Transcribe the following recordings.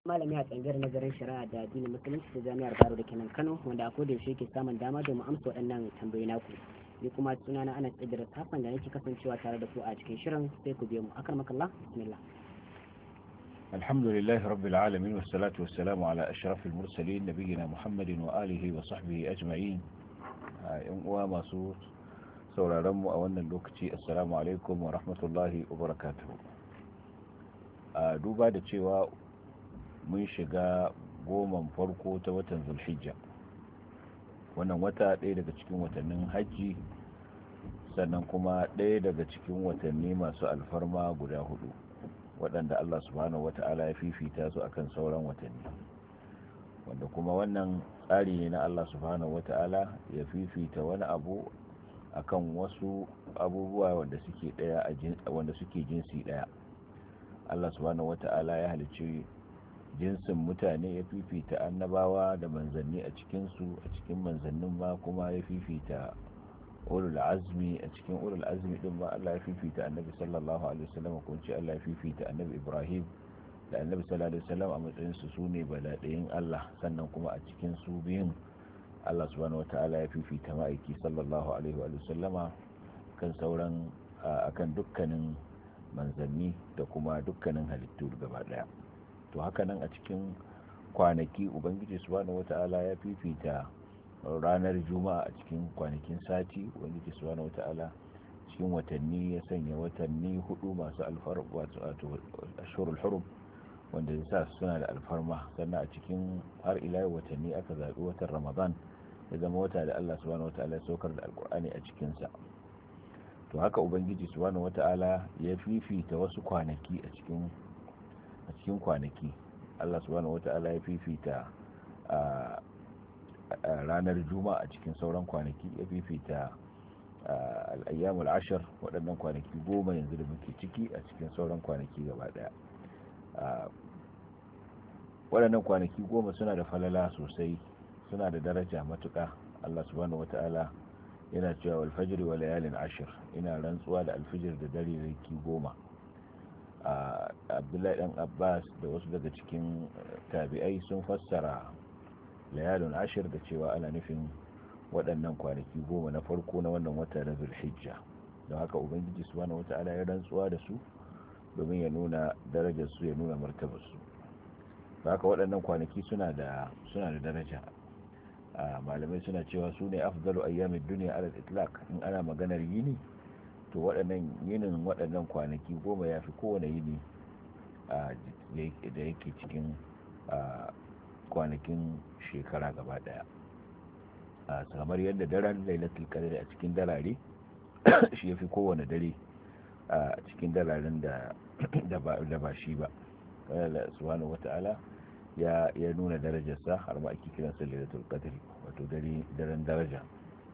malami a tsangar nazarin shari'a da addinin musulunci da jami'ar Baro da kenan Kano, wanda a koda yaushe ke samun dama domin amsa waɗannan tambayoyi naku. Ni kuma sunana Anas Idris Hassan da nake kasancewa tare da ku a cikin shirin, sai ku biyo mu. Akramakallah, bismillah. الحمد لله رب العالمين والصلاة والسلام على أشرف المرسلين نبينا محمد وآله وصحبه أجمعين. وما سورة رمو أولنا اللوكتي السلام عليكم ورحمة الله وبركاته. دوبا da cewa mun shiga goman farko ta watan Zulhijja, wannan wata ɗaya daga cikin watannin hajji, sannan kuma ɗaya daga cikin watanni masu alfarma guda hudu waɗanda Allah subhanahu wata'ala ya fifita su akan sauran watanni, wanda kuma wannan tsari ne na Allah subhanahu wata'ala ya fifita wani abu akan wasu abubuwa wanda suke jinsi ɗaya. Allah subhanahu wata'ala ya halicci jinsin mutane, ya fifita annabawa da manzanni a cikinsu, a cikin manzannin ma kuma ya fifita ulul azmi, a cikin ulul azmi din ma Allah ya fifita annabi sallallahu alaihi wasallam, ko ce Allah ya fifita annabi Ibrahim da annabi sallallahu alaihi wasallam a matsayin su sune baladayin Allah, sannan kuma a cikin su biyun Allah subhanahu wataala ya fifita ma'aiki sallallahu alaihi wasallama kan sauran akan dukkanin manzanni da kuma dukkanin halittu gaba daya. To haka nan a cikin kwanaki ubangiji subhanahu wataala ya fifita ranar juma'a a cikin kwanakin sati. ubangiji subhanahu wata'ala cikin watanni ya sanya watanni hudu masu alfarma, wato ashhurul hurum, wanda yasa suna da alfarma. sannan a cikin har ila watanni aka zabi watan Ramadan ya zama wata da Allah subhanahu wata'ala ya saukar da alkur'ani a cikin sa. To haka ubangiji subhanahu wata'ala ya fifita wasu kwanaki a cikin kwanaki. Allah subhanahu wata'ala ya fifita ranar juma'a a cikin sauran kwanaki, ya fifita al'ayyamul ashir, waɗannan kwanaki 10 yanzu da muke ciki a cikin sauran kwanaki gaba daya. Waɗannan kwanaki 10 suna da falala sosai, suna da daraja matuƙa. Allah subhanahu wata'ala yana cewa wal fajri wa layalin ashir, ina rantsuwa da alfijir da dare raki 10. Abdullahi dan Abbas da wasu daga cikin tabi'ai sun fassara layalun ashir da cewa ana nufin waɗannan kwanaki 10 na farko na wannan wata na Zulhijja. don haka ubangiji subhanahu wata'ala ya rantsuwa da su domin ya nuna darajar su, ya nuna martabar su. haka waɗannan kwanaki suna da daraja. Malamai suna cewa su ne afdalu ayyamid dunya ala al-itlaq. in ana maganar yini, to waɗannan kwanaki 10 yafi kowane yini da yake cikin kwanakin shekara gaba daya. Kamar yadda daren lailatul qadr a cikin darare shi yafi kowane dare a cikin dararen da ba shi ba. Allah subhanahu wata'ala ya nuna darajarsa, har ma ake kiransa lailatul qadr, wato daren daraja.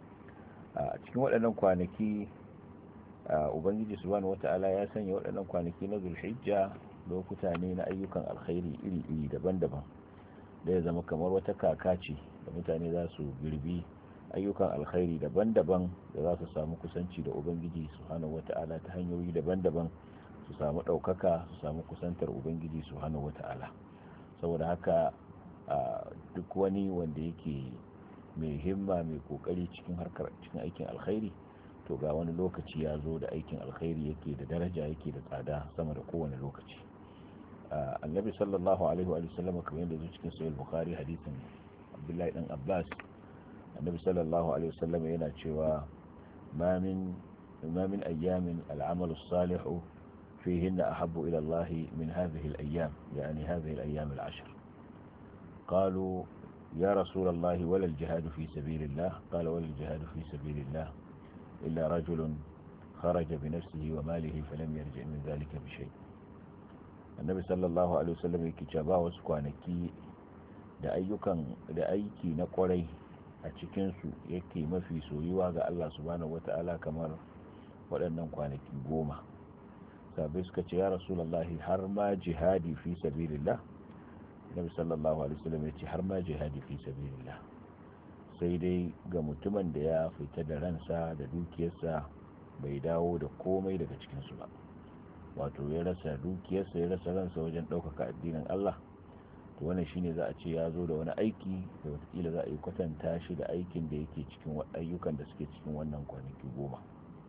A cikin waɗannan kwanaki ubangiji subhanahu wata'ala ya sanya waɗannan kwanaki na Zulhijja lokuta ne na ayyukan alkhairi iri-iri daban-daban, da ya zama kamar wata kaka ce da mutane za su girbi ayyukan alkhairi daban-daban, da za su samu kusanci da ubangiji subhanahu wata'ala ta hanyoyi daban-daban, su samu ɗaukaka, su samu kusantar ubangiji subhanahu wata'ala. saboda haka duk wani wanda yake mai himma, mai kokari cikin aikin alkhairi, to ga wani lokaci ya zo da aikin alkhairi yake da daraja, yake da tsada sama da kowane lokaci. Annabi sallallahu alaihi wa sallam, kamar yadda zuwa cikin sahih bukhari hadisin Abdullahi dan Abbas, annabi sallallahu alaihi wa sallam yana cewa ma min ayyamin al'amalu as-salihu فيهن أحب إلى الله من هذه الأيام، يعني هذه الأيام العشر. قالوا يا رسول الله ولا الجهاد في سبيل الله؟ قال ولا الجهاد في سبيل الله إلا رجل خرج بنفسه وماله فلم يرجع من ذلك بشيء. النبي صلى الله عليه وسلم يكتبا wasu kwanaki da aiki na kwarai a cikinsu yake mafi soyuwa ga Allah subhanahu wata'ala kamar waɗannan kwanaki 10. sabai suka ce ya rasulullahi har ma jihadi fi sabilillah? Nabi sallallahu alaihi wasallam ya ce har ma jihadi fi sabilillah, sai dai ga mutumin da ya fita da ransa da dukiyarsa bai dawo da komai daga cikinsu ba, wato ya rasa dukiyarsa, ya rasa ransa wajen ɗaukaka addinin Allah, to wannan shine za a ce ya zo da wani aiki da wataƙila za a yi kwatanta shi da aikin da yake cikin ayyukan da suke cikin wannan kwanaki 10.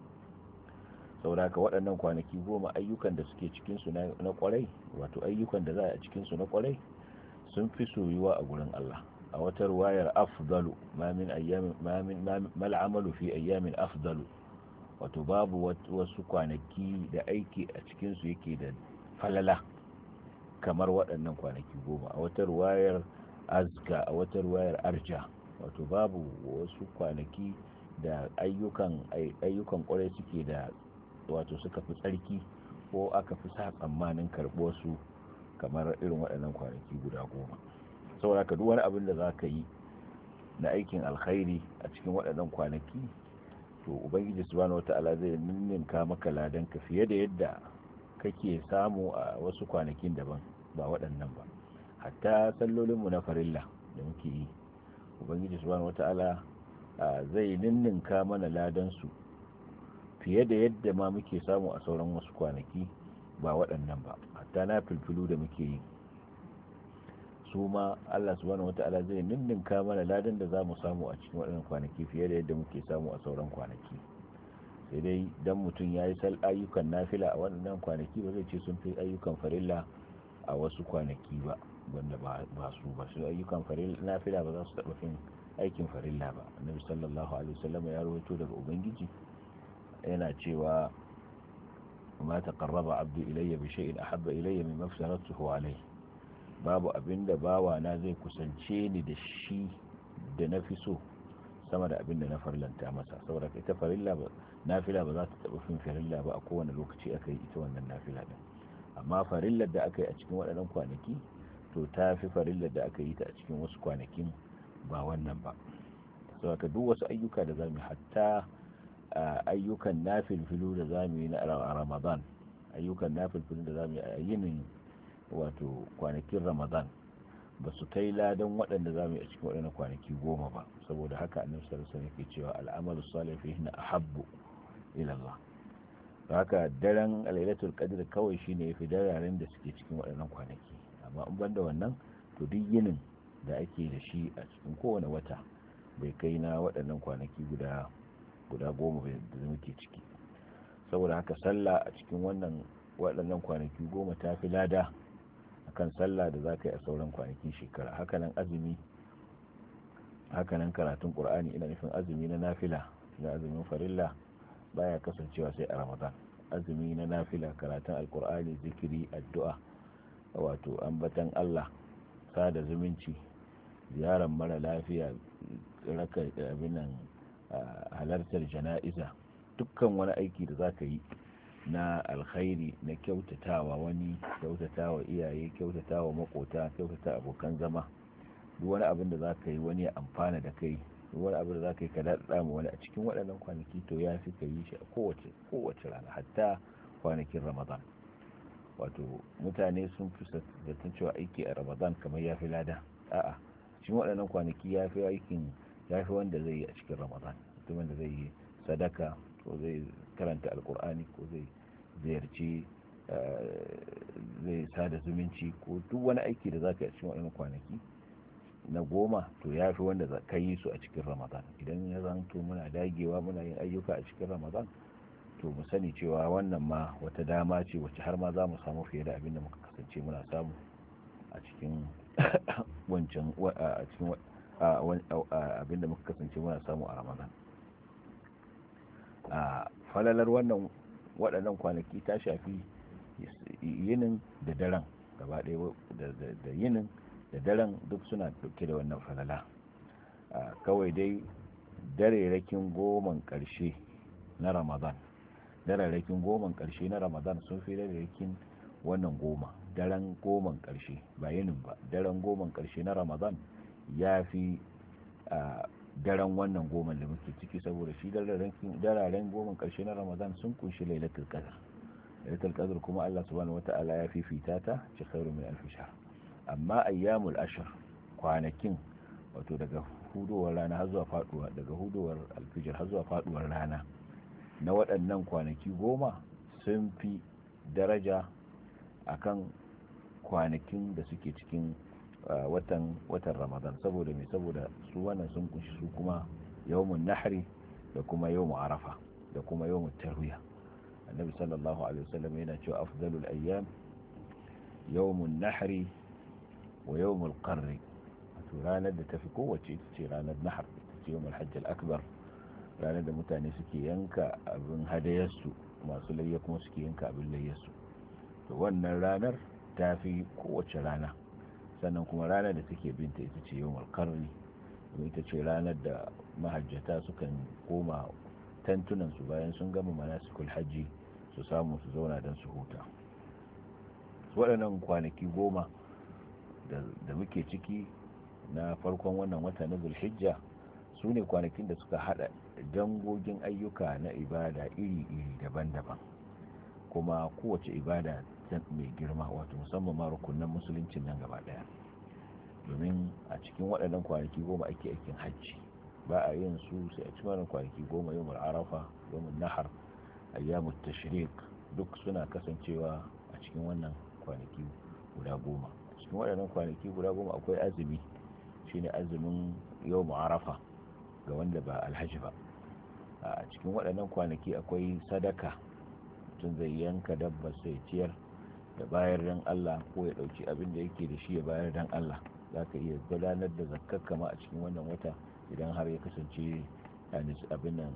saboda haka waɗannan kwanaki 10 ayyukan da suke cikinsu na kwarai, wato ayyukan da za a cikinsu na kwarai sun fi soyuwa a gurin Allah. a wata ruwayar afdalu mal amalu fi ayyamin afdalu, wato babu wasu kwanaki da aiki a cikinsu yake da falala kamar waɗannan kwanaki 10. a wata ruwayar azka, a wata ruwayar arja, wato babu wasu kwanaki da ayyukan kwarai suke da, wato suka fi tsarki ko aka fi sa tsammanin karɓo su kamar irin waɗannan kwanaki guda 10. saboda ka duk wani abin da za ka yi na aikin alkhairi a cikin waɗannan kwanaki, to ubangiji subhanahu wata'ala zai ninninka maka ladanka fiye da yadda kake samu a wasu kwanakin daban ba waɗannan ba. hatta sallolinmu na farilla da muke yi, ubangiji subhanahu wata'ala zai ninninka mana ladansu fiye da yadda ma muke samu a sauran wasu kwanaki ba waɗannan ba. hatta na filfilu da muke yi su ma Allah subhanahu wata'ala zai ninninka mana ladan da za mu samu a cikin waɗannan kwanaki fiye da yadda muke samu a sauran kwanaki. sai dai dan mutum ya yi ayyukan nafila a waɗannan kwanaki ba zai ce sun fi ayyukan farilla a wasu kwanaki ba, wanda ba su ayyukan nafila ba za su taɓa fin aikin farilla ba. annabi sallallahu alaihi wasallam ya rawaito daga ubangiji yana cewa ma taqarraba abdu ilayya bi shay'in ahabba ilayya mimma aftaratuhu alayhi, babu abinda bawa na zai kusance ni da shi da na fi so sama da abinda na farlanta masa. saboda ita farilla ba, nafila ba za ta taɓa fin farilla ba a kowane lokaci aka yi ita wannan nafila din. amma farillar da aka yi a cikin waɗannan kwanaki to ta fi farillar da aka yi ta a cikin wasu kwanakin ba wannan ba. saboda duk wasu ayyuka da zamu, hatta ayyukan nafilfilu da zamu yi na Ramadan, ayyukan nafilfilu da zamu yi a yinin wato kwanakin Ramadan ba su kai ladan waɗanda zamu yi a cikin waɗannan kwanaki 10 ba. saboda haka annabi sallallahu alaihi wasallam yake cewa al'amalu salih fihi ahabbu ila Allah. haka daren lailatul qadr kawai shine yafi dararen da suke cikin waɗannan kwanaki. amma in banda wannan, to duk yinin da ake da shi a cikin kowane wata bai kai na waɗannan kwanaki guda 10 da muke ciki. saboda haka sallah a cikin waɗannan kwanaki 10 ta fi lada akan sallah da za ka yi a sauran kwanakin shekara. hakanan azumi, hakanan karatun qur'ani, ina nufin azumi na nafila, na azumin farilla baya kasancewa sai a Ramadan. azumi na nafila, karatun alqur'ani, zikiri, addu'a, wato ambatan Allah, sada zumunci, ziyarar mara lafiya, raka abinan halartar jana'iza, dukkan wani aiki da zaka yi na alkhairi, na kyautatawa wani, kyautatawa iyaye, kyautatawa makota, kyautata abokan zama, duk wani abin da zaka yi wani ya amfana da kai, duk wani abin da zaka yi ka daɗa mu wani a cikin waɗannan kwanaki, to ya fi ka yi shi a kowace rana, hatta kwanakin Ramadan. wato mutane sun fi zaton cewa aiki a Ramadan kamar ya fi lada. a'a, cikin waɗannan kwanaki ya fi aikin, ya fi wanda zai yi a cikin Ramadan. mutumin da zai yi sadaka, ko zai karanta alkur'ani, ko zai ziyarci, zai sada zumunci, ko duk wani aiki da zaka yi a cikin waɗannan kwanaki na 10, to ya fi wanda ka yi su a cikin Ramadan. idan ya zanto muna dagewa muna yin ayyuka a cikin Ramadan, to mu sani cewa wannan ma wata dama ce wacce har ma za mu samu fiye da abin da muka kasance muna samu a cikin wancan, a cikin abin da muka kasance muna samu a Ramadan. falalar waɗannan kwanaki ta shafi yinin da daren gaba ɗaya, da yinin da daren duk suna dauke da wannan falala. kawai dai darerakin 10 ƙarshe na Ramadan, darerakin 10 ƙarshe na Ramadan sun fi darerakin wannan 10, daren 10 ƙarshe ba yinin ba, daren 10 ƙarshe na Ramadan ya fi daren wannan 10 da muke ciki, saboda shi dararen 10 ƙarshe na Ramadan sun kunshi lailatul qadr. lailatul qadr kuma Allah subhanahu wata'ala ya fifita ta ci khairu min alf shahr. amma ayyamul ashr, kwanakin wato daga hudowar rana har zuwa faduwa, daga hudowar alfijir har zuwa faduwar rana na waɗannan kwanaki 10 sun fi daraja akan kwanakin da suke cikin watan ramadan. saboda me? saboda su wannan sun kunshi su kuma yawmun nahri da kuma yawmu arafa da kuma yawmu tarwiya. annabi sallallahu alaihi wasallam yana cewa afdalul ayyam yawmun nahri wa yawmul qarri. to ranar da tafi kowace ita ce ranar nahar, ita ce yawmul hajj akbar, ranar da mutane suke yanka abin hadayarsu, masu layya kuma suke yanka abin layyarsu. to wannan ranar ta fi kowace rana. sannan kuma ranar da take binta ita ce yawmul qarri, ita ce ranar da mahajjata sukan koma tantunansu bayan sun gama manasikul hajji su samu su zauna don su huta. waɗannan kwanaki 10 da muke ciki na farkon wannan wata na zulhijja su ne kwanakin da suka hada dangogin ayyuka na ibada iri-iri daban-daban, kuma kowace ibada mai girma, wato musamman ma rukunan musuluncin nan gaba daya. domin a cikin waɗannan kwanaki 10 ake aikin hajji, ba a yin su sai a cikin kwanaki 10, yawmul arafa, yawmul nahar, ayyamut tashrik, duk suna kasancewa a cikin wannan kwanaki guda 10. a cikin waɗannan kwanaki guda 10 akwai azumi, shine azumin yawmul arafa ga wanda ba alhaji ba. a cikin waɗannan kwanaki akwai sadaka, mutum zai yanka dabba sai ciyar da bayar dan Allah, ko ya dauki abin da yake da shi ya bayar dan Allah. zaka iya gudanar da zakkar kama a cikin wannan wata idan har ya kasance abin nan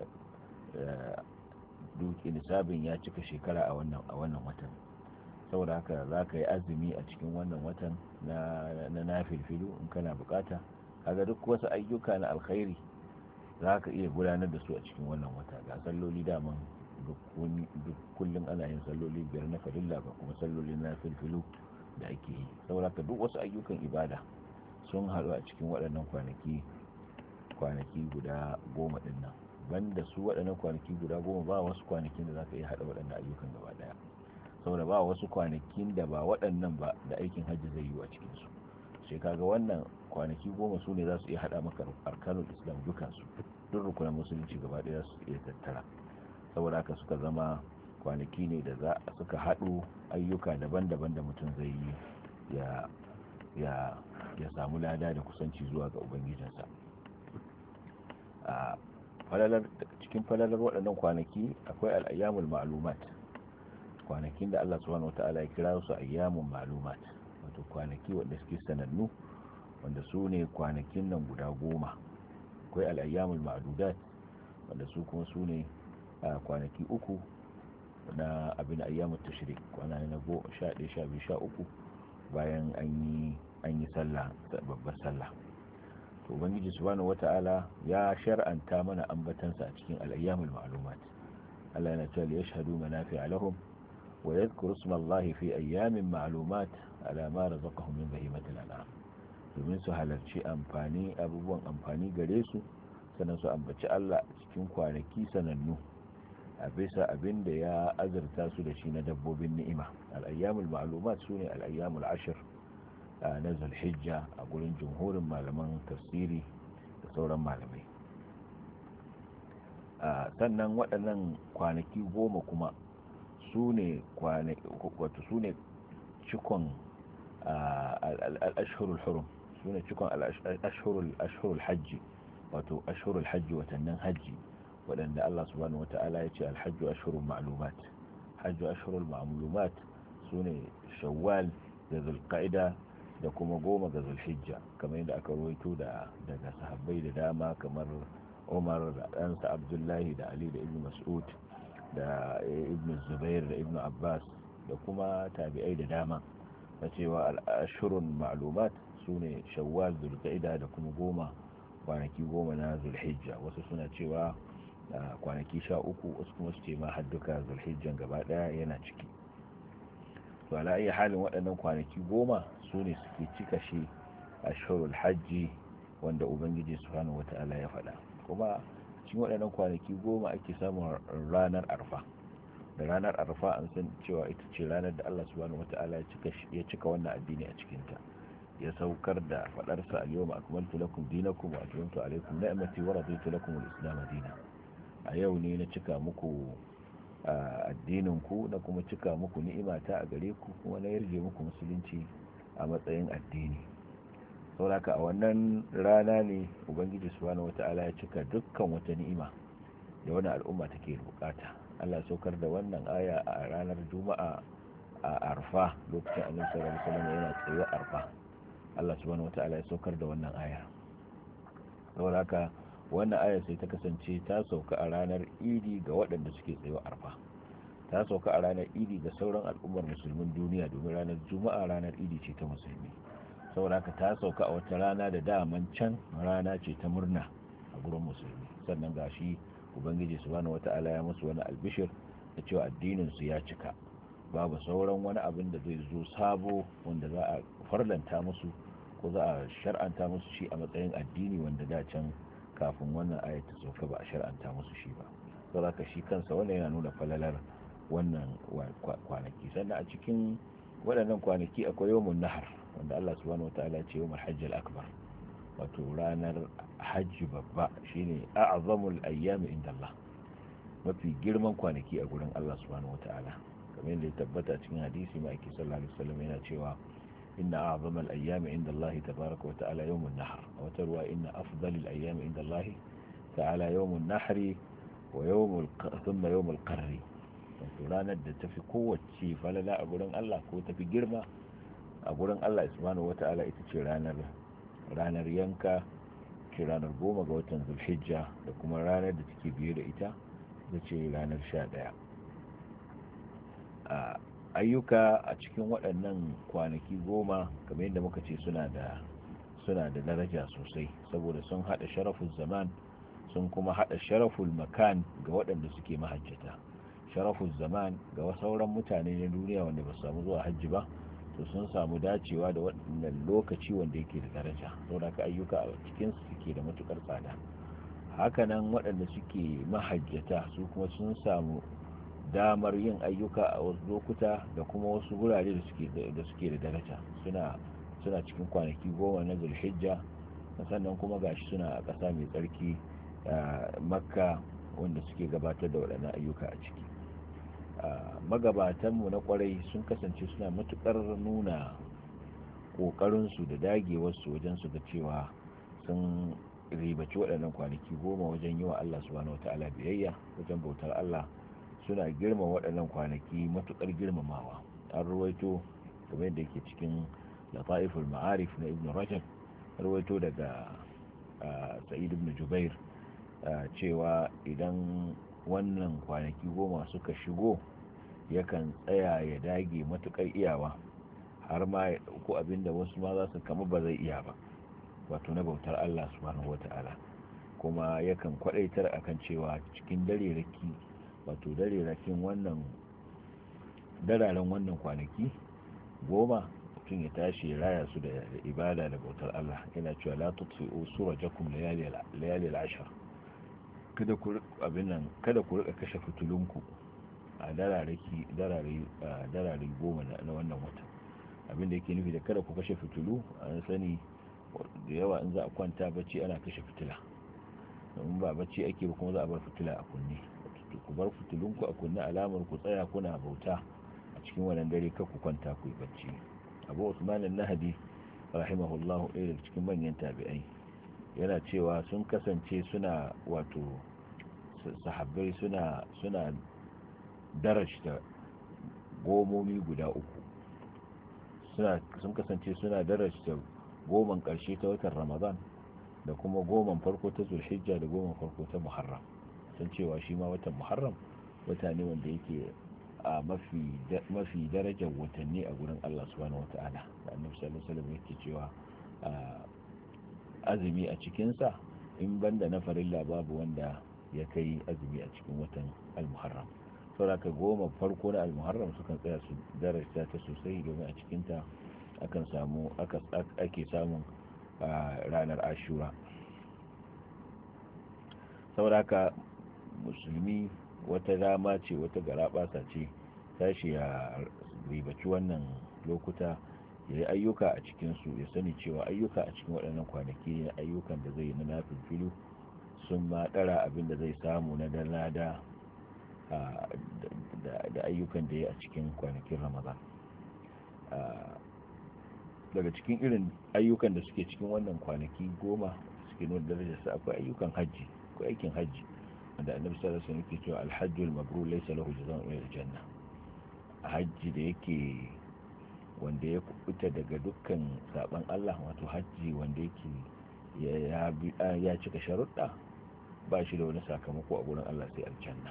duki nisabin ya cika shekara a wannan watan. saboda haka zaka yi azumi a cikin wannan watan na nafilfilu in kana bukata. kaga duk wasu ayyuka na alkhairi zaka iya gudanar da su a cikin wannan wata. ga salloli daman duk kullum ana yin salloli 5 na farilla, ba kuma sallolin nafilfilu da ake yi. saboda haka duk wasu ayyukan ibada sun haɗu a cikin waɗannan kwanaki guda 10 din nan. banda su waɗannan kwanaki guda 10 ba wasu kwanakin da zaka iya haɗa waɗannan ayyukan gaba daya, saboda ba wasu kwanakin da ba waɗannan ba da aikin hajji zai yi a cikin su. sai kaga wannan kwanaki 10 su ne za su iya haɗa maka arkanul islam dukansu, duk rukunan musulunci gaba daya su iya tattara. saboda haka suka zama kwanaki ne da suka haɗu ayyuka daban-daban da mutum zai yi ya samu lada da kusanci zuwa ga ubangijinsa. cikin falalar waɗannan kwanaki akwai al'ayyamul ma'lumat, kwanakin da Allah subhanahu wata'ala ya kira su ayyamun ma'lumat, wato kwanaki wanda suke sanannu, wanda su ne kwanakin nan guda 10. akwai al'ayyamul ma'dudat, wanda su kuma su ne kwanaki 3 na abin ayyamut tashrik, kwana na 11, 12, 13 bayan an yi sallah, babbar sallah. to ubangiji subhanahu wata'ala ya shar'anta mana ambatansa a cikin al-ayyamul ma'lumat. Allah yana cewa yashhadu manafi'a lahum wa yadhkuru ismallahi fi ayyamin ma'lumat ala ma razaqahum min bahimatil an'am, domin su halarci abubuwan amfani gare su, sannan su ambaci Allah a cikin kwanaki sanannu a bisa abin da ya azurta su da shi na dabbobin ni'ima. al-ayyamul ma'lumat sune al-ayyamul 10 na zulhijja a gurin jumhurin malaman tafsiri da sauran malamai. sannan waɗannan kwanaki 10 kuma su ne cikon al-ashhurul hurum, su ne cikon al-ashhurul hajji, wato ashhurul hajji, watannin hajji, waɗanda Allah subhanahu wata'ala ya ce al-hajju ashhurul ma'lumat. hajju ashhurul ma'lumat su ne shawwal da zulqa'ida da kuma 10 ga zulhijja, kamar yadda aka rawaito daga sahabbai da dama kamar Umar da ɗansa Abdullahi da Ali da Ibn Mas'ud da Ibn Zubair da Ibn Abbas da kuma tabi'ai da dama, na cewa al-ashhurul ma'lumat sune shawwal, zulqa'ida da kuma 10 kwanaki 10 na zulhijja. wasu suna cewa kwanaki 13, wasu kuma su ce ma har duka zulhijjan gaba daya yana ciki. to ala ayi halin waɗannan kwanaki 10 su ne suke cika shi ashhurul hajji wanda ubangiji subhanahu wata'ala ya faɗa. kuma cikin waɗannan kwanaki 10 ake samun ranar arfa. da ranar arfa an san cewa ita ce ranar da Allah subhanahu wata'ala ya cika wannan addini a cikinta, ya saukar da faɗarsa al-yawma akmaltu lakum dinakum wa atmamtu alaykum ni'mati wa raditu lakum al-islam dinan. a yau ne na cika muku addinin ku, na kuma cika muku ni'imata a gare ku, kuma na yarje muku musulunci a matsayin addini. sauraka a wannan rana ne ubangiji subhanahu wata'ala ya cika dukkan wata ni'ima da wani al'umma take bukata. Allah ya saukar da wannan aya a ranar juma'a a arfa, lokacin annabi sallallahu alaihi wasallam yana tsaye arfa. Allah subhanahu wata'ala ya saukar da wannan aya. sauraka wannan aya sai ta kasance ta sauka a ranar idi ga waɗanda suke tsaye arfa, ta sauka a ranar idi ga sauran al'ummar musulmin duniya, domin ranar juma'a ranar idi ce ta musulmi. saboda haka ta sauka a wata rana da daman can rana ce ta murna a gurin musulmi. sannan gashi ubangiji subhanahu wata'ala ya musu wani albishir da cewa addinin su ya cika, babu sauran wani abin da zai zo sabo wanda za a farlanta musu ko za a shar'anta musu shi a matsayin addini, wanda da can kafin wannan ayat ta sauka ba a shar'anta musu shi ba. saboda haka shi kansa wannan yana nuna falalar wannan kwanaki. sannan a cikin waɗannan kwanaki akwai yawmun nahar, wanda Allah subhanahu wataala ya ce yawmul hajjil akbar, wato ranar hajji babba, shine a'zamul ayyami inda Allah, mafi girman kwanaki a gurin Allah subhanahu wataala. kamar yadda ya tabbata cikin hadisi mai ake sallallahu alaihi wasallam yana cewa inna a'zamal ayyami inda Allah tabaaraka wa ta'ala yawmun nahr, wa tarwa inna afdalul ayyami inda Allah ta'ala yawmun nahri wa thumma yawmul qarri. wato ranar da tafi kowace falala a gurin Allah ko tafi girma a gurin Allah subhanahu wata'ala ita ce ranar yanka, ce ranar 10 ga watan Zulhijja, da kuma ranar da take biye da ita ce ranar 11. ayyuka a cikin waɗannan kwanaki 10 kamar yadda muka ce suna da daraja sosai, saboda sun hada sharaful zaman, sun kuma hada sharaful makan ga waɗanda suke mahajjata. sharaful zaman ga sauran mutane na duniya wanda ba su samu zuwa hajji ba, to sun samu dacewa da waɗannan lokaci wanda yake da daraja, saboda ka ayyuka a cikin su suke da matukar tsada. hakanan waɗanda suke mahajjata su kuma sun samu damar yin ayyuka a wasu lokuta da kuma wasu gurare da suke da daraja. suna cikin kwanaki 10 na Zulhijja, sannan kuma gashi suna a ƙasa mai tsarki Makka, wanda suke gabatar da waɗannan ayyuka a ciki. magabatanmu na kwarai sun kasance suna matukar nuna kokarinsu da dagewarsu wajen su ga cewa sun ribaci waɗannan kwanaki 10 wajen yi wa Allah subhanahu wata'ala biyayya, wajen bautar Allah. suna girma waɗannan kwanaki matukar girmamawa. an ruwaito kamar yadda yake cikin Lataiful Ma'arif na Ibn Rajab, ruwaito daga Sa'id ibn Jubair cewa idan wannan kwanaki 10 suka shigo, yakan tsaya ya dage matukar iyawa, har ma ya dauko abinda wasu ma za su kama ba zai iya ba, wato na bautar Allah subhanahu wata'ala. kuma yakan kwadaitar akan cewa cikin darerakin dararen wannan kwanaki 10 mutum ya tashi ya raya su da ibada da bautar Allah. yana cewa la tutfi'u surajakum layali al-ashr, kada ku rika kashe fitulunku a darare 10 na wannan watan. abinda yake nufi da kada ku kashe fitulu, an sani da yawa in za a kwanta bacci ana kashe fitila, in ba bacci ake ba kuma za a bar fitila a kunne. ku bar fitulunku a kunne, alamar ku tsaya kuna bauta a cikin wannan dare, kar ku kwanta ku yi bacci. Abu Usman an-Nahdi rahimahullahu, ɗaya daga cikin manyan tabi'ai, yana cewa sun kasance suna, wato sahabbai suna darajta gomomi guda 3. sun kasance suna darajta 10 ƙarshe ta watan Ramadan, da kuma 10 farko ta Zulhijja, da 10 farko ta Muharram. sun cewa shi ma watan Muharram wata ne wanda yake a mafi darajar watanni a gurin Allah subhanahu wata'ala. da Annabi sallallahu alaihi wasallam yake cewa azumi a cikinsa, in banda na farilla babu wanda ya kai azumi a cikin watan al-Muharram. saboda 10 farko na al-Muharram sukan tsaya su darajta ta sosai, domin a cikinta ake samun ranar Ashura. saboda haka musulmi wata dama ce, wata garabasa ce, tashi ya ribaci wannan lokuta, ya yi ayyuka a cikinsu. ya sani cewa ayyuka a cikin waɗannan kwanaki ne ayyukan da zai na filfilu sun ma ɗara abin da zai samu na dalada da ayyukan da ya a cikin kwanakin Ramadan. daga cikin irin ayyukan da suke cikin wannan kwanaki goma suke nuna darajarsa akwai ayyukan hajji, akwai aikin hajji wanda annabi sallallahu alaihi wasallam yake cewa alhajjul mabrur laysa lahu jazaa'un illa aljanna. Hajji da yake wanda ya kubuta daga dukkan saban Allah, wato hajji wanda yake ya cika sharuɗa, ba shi da wani sakamako a gurin Allah sai aljanna.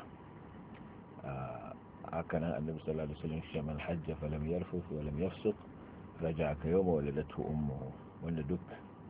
haka nan annabi sallallahu alaihi wasallam shi man hajja falam yarfuth wa lam yafsuq raja'a ka yawma waladatu ummuhu, wanda duk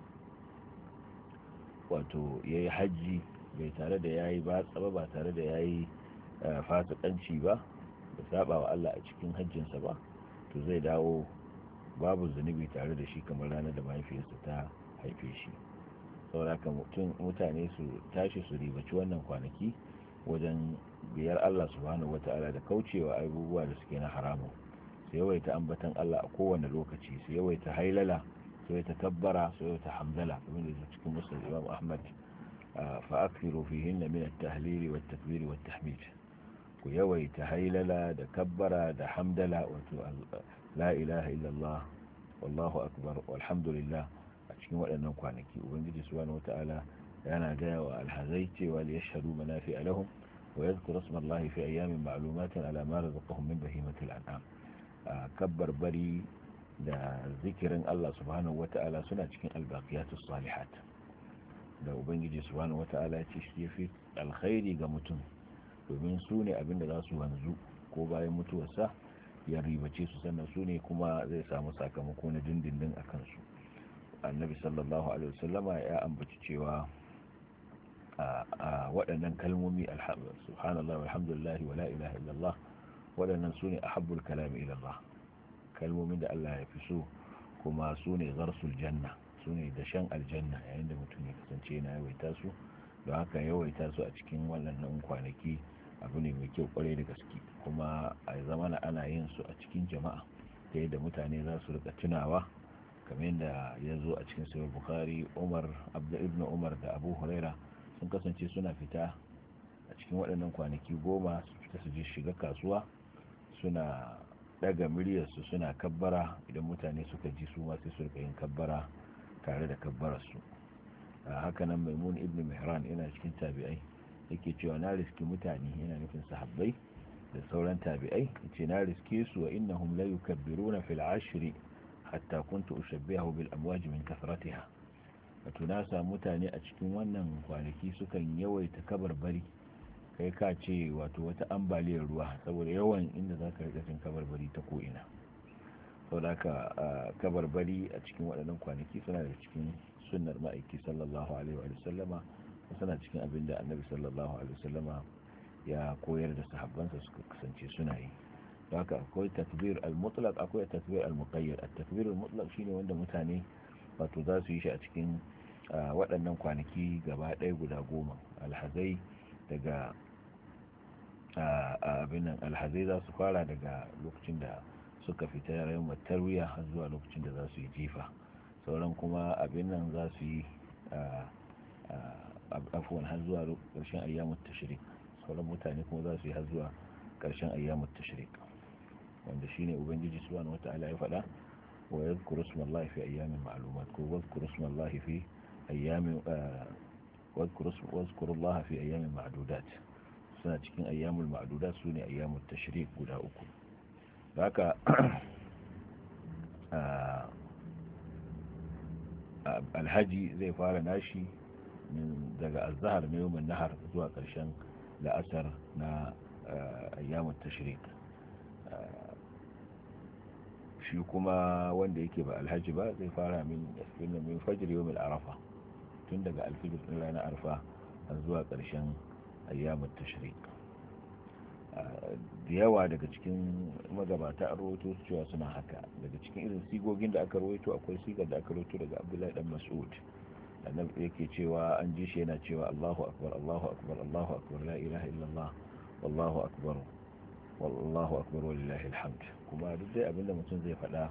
wato yayi haji bai tare da yayi ba tare da yayi fasikanci ba, da saba wa Allah a cikin hajjinsa ba, to zai dawo babu zunubi tare da shi kamar ranar da mahaifiyarsa ta haife shi. saboda mutane su tashi su ribaci wannan kwanaki wajen biyar Allah subhanahu wata'ala da kaucewa abubuwa da suke na haramun, su yawaita ambatan Allah a kowane lokaci, su yawaita hailala, su yawaita tabbara, su yawaita hamdala, kamar da cikin musnad Imam Ahmad fa akfiru fihinna min at-tahlil wa at-takbir wa at-tahmid, ku yawaita hailala da kabbara da hamdala, wato la ilaha illallah wallahu akbar walhamdulillah a cikin waɗannan kwanaki. Ubangiji subhanahu wata'ala yana gaya wa alhazai cewa li yashhadu manafi'a lahum wa yadhkuru ismallahi fi ayyamin ma'lumatin ala ma razaqahum min bahimatil an'am. Kabbar bari da zikirin Allah subhanahu wata'ala suna cikin albaqiyatus salihat da Ubangiji subhanahu wata'ala ya ce shi yafi alkhairi ga mutum, domin su ne abinda za su wanzu ko bayan mutuwarsa ya ribace su, sannan su ne kuma zai samu sakamako na dindindin a kansu. Annabi sallallahu alaihi wasallama ya ambaci cewa a waɗannan kalmomi subhanallah walhamdulillah wa la ilaha illallah, waɗannan su ne ahabbul kalami ila Allah, kalmomin da Allah ya fi so, kuma su ne zarsul janna, su ne dashen aljanna yayin da mutum ya kasance yana yawaita su. don haka yawaita su a cikin wannan kwanaki abu ne mai kyau kwarai da gaske, kuma a zamana ana yin su a cikin jama'a ta yadda mutane za su rika tunawa, kamar yadda ya zo a cikin sahih bukhari, ibn umar da abu huraira sun kasance suna fita a cikin waɗannan kwanaki goma, su fita su je shiga kasuwa, suna daga muryarsu suna kabbara, idan mutane suka ji su ma sai su rika yin kabbara tare da kabbararsu. haka nan maimun ibn mihran yana cikin tabi'ai yake cewa na riski mutane, yana nufin sahabbai da sauran tabi'ai, yace na riske su wa innahum la yukabbiruna fil ashri hatta kuntu ushabbihu bil amwaj min kathratiha. wato na samu mutane a cikin wannan kwanaki sukan yawaita kabarbari, kai ka ce wato wata ambaliyar ruwa, saboda yawan inda zaka rika cin kabarbari ta ko ina. saboda haka kabarbari a cikin waɗannan kwanaki suna da cikin sunnar ma'aiki sallallahu alaihi wa sallama, suna cikin abin da annabi sallallahu alaihi wa sallama ya koyar da sahabbansa suka kasance suna yi. don haka akwai takbir al-mutlaq, akwai takbir al-muqayyad. at-takbir al-mutlaq shine wanda mutane wato za su yi shi a cikin waɗannan kwanaki gaba ɗaya guda goma. alhazai daga abin nan, alhazai za su fara daga lokacin da suka fita yayin tarwiya har zuwa lokacin da za su yi jifa. sauran kuma abin nan za su yi afuwan har zuwa ƙarshen ayyamut tashrik. sauran mutane kuma za su yi har zuwa ƙarshen ayyamut tashrik, wanda shine ubangiji subhanahu wata'ala ya faɗa wa yadhkuru ismallahi fi ayyamin ma'lumat, ko wadhkuru ismallahi fi ayyamin wadhkuru allaha fi ayyamin ma'dudat. suna cikin ayyamul ma'dudat, sune ayyamut tashrik guda uku. haka alhaji zai fara nashi daga azhar na yawmin nahar zuwa ƙarshen la'asar na ayyamut tashrik. shi kuma wanda yake ba alhaji ba zai fara min fajr yawmil arafa, tun daga alfijir din ranar arfa har zuwa ƙarshen ayyamut tashrik. da yawa daga cikin magabata a rawaito cewa suna haka. daga cikin irin sigogin da aka rawaito akwai sigar da aka rawaito daga Abdullahi dan Mas'ud, annabi yake cewa an ji shi yana cewa Allahu akbar Allahu akbar Allahu akbar la ilaha illallah wallahu akbar wallahu akbar walillahi alhamd. kuma duk dai abinda mutum zai faɗa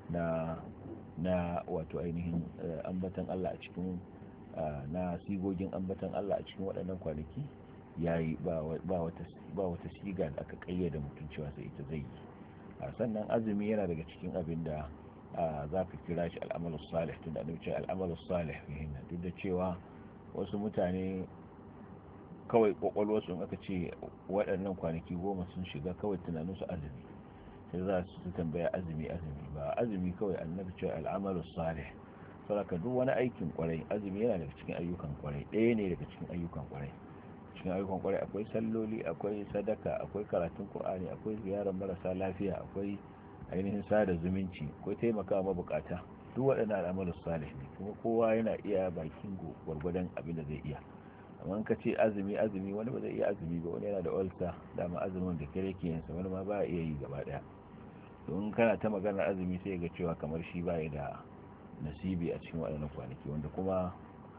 na wato ainihin ambatan Allah a cikin na sigogin ambatan Allah a cikin waɗannan kwanaki yayi ba wata siga da aka kayyade mutum cewa sai ita zai yi. sannan azumi yana daga cikin abin da za ka kira shi al'amalu salih tun da ce al'amalu salih fihinna, duk da cewa wasu mutane kawai kwakwalwarsu in aka ce waɗannan kwanaki 10 sun shiga kawai tunaninsu azumi, sai za su tambaya azumi ba azumi kawai. annabi ce al'amalu salih, saboda duk wani aikin kwarai azumi yana daga cikin ayyukan kwarai, ɗaya ne daga cikin ayyukan kwarai. Cikin ayyukan kwarai akwai salloli, akwai sadaka, akwai karatun qur'ani, akwai ziyarar marasa lafiya, akwai ainihin sada zumunci, akwai taimaka mabukata. Duk waɗannan al'amalus salih ne, kuma kowa yana iya bakin gwargwadon abin da zai iya. amma ka ce azumi wani ba zai iya azumi ba, wani yana da ulcer, dama azumin da kare ke yansa, wani ma ba iya yi gaba daya. don kana ta maganar azumi sai ga cewa kamar shi baya da nasibi a cikin waɗannan kwanaki, wanda kuma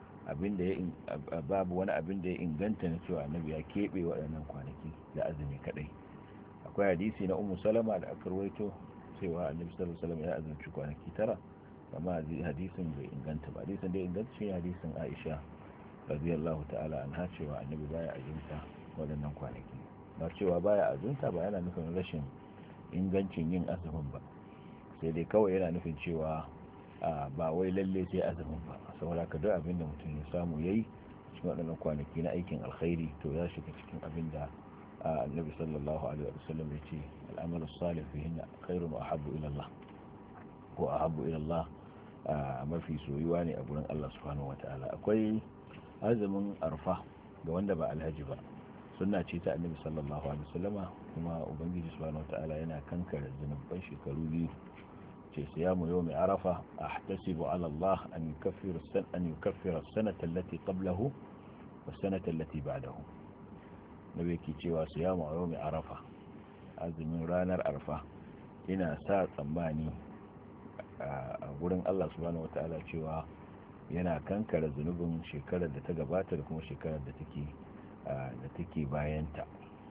babu wani abin da ya inganta na cewa annabi ya keɓe waɗannan kwanaki da azumi kadai. akwai hadisi na ummu salama da aka rawaito cewa annabi sallallahu alaihi wasallam ya azumci kwanaki 9, amma hadisin bai inganta ba. hadisin da ya inganta shi hadisin Aisha radiyallahu ta'ala anha cewa annabi baya azumta waɗannan kwanaki. ba cewa baya azumta ba yana nufin rashin ingancin yin azumin ba, sai dai kawai yana nufin cewa ba wai lalle sai azumin ba. saboda ka duk abin da mutum ya samu yayi cikin waɗannan kwanaki na aikin alkhairi to ya shiga cikin abin da annabi sallallahu alaihi wasallam ya ce al'amalu salih fihinna khairun wa ahabbu ila Allah, ko ahabbu ila Allah, mafi soyuwa ne a gurin Allah subhanahu wataala. akwai azumin arfa ga wanda ba alhaji ba, sunna ce ta annabi sallallahu alaihi wasallama, kuma ubangiji subhanahu wataala yana kankare zunuban shekaru biyu. ce siyamu yawmi arafa ahtasibu ala Allah an yukaffira as-sanata allati qablahu was-sanata allati ba'dahu. nabi yake cewa siyamu yawmi arafa, azumin ranar arfa, ina sa tsammani a gurin Allah subhanahu wataala cewa yana kankara zunubin shekarar da ta gabata da kuma shekarar da take bayansa.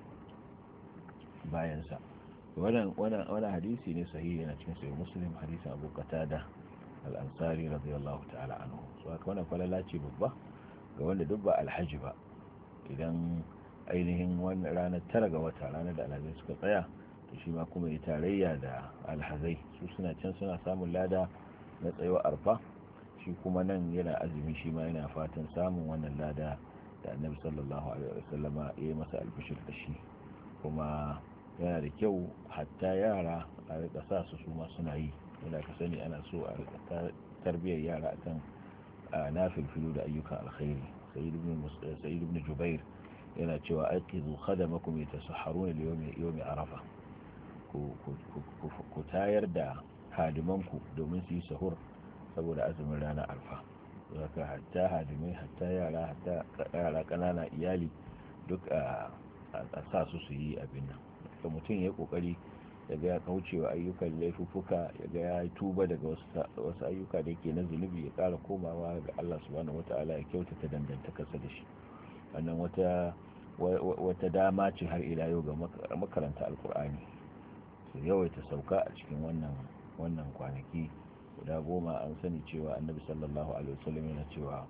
wannan hadisi ne sahihi, yana cikin sahih muslim, hadisin Abu Qatada al-Ansari radiyallahu ta'ala anhu. so haka wannan falala ce babba ga wanda duk ba alhaji ba. idan ainihin wannan ranar 9 ga wata, ranar da alhazai suka tsaya, to shi ma kuma ya tarayya da alhazai, su suna can suna samun lada na tsayuwar arfa, shi kuma nan yana azumi, shi ma yana fatan samun wannan lada da annabi sallallahu alaihi wasallama ya yi masa albishir da shi. kuma yana da kyau hatta yara a rika sa su ma suna yi, yana ka sani ana so a rika tarbiyyar yara akan nafilfilu da ayyukan alkhairi. Sa'id ibn Jubair yana cewa aqizu khadamakum yatasahharuna li yawmi arafa, ku tayar da hadimanku domin su yi sahur saboda azumin ranar arfa. zaka hatta hadimai, hatta yara kanana, iyali duk a sa su yi abin nan. da mutum ya yi kokari yaga ya kaucewa ayyukan laifuffuka, yaga ya tuba daga wasu ayyuka da yake na zunubi, ya kara komawa ga Allah subhanahu wata'ala, ya kyautata dangantakarsa da shi. wannan wata dama ce har ila yau ga makaranta alkur'ani su yawaita sauka a cikin wannan kwanaki guda 10. an sani cewa annabi sallallahu alaihi wasallam yana cewa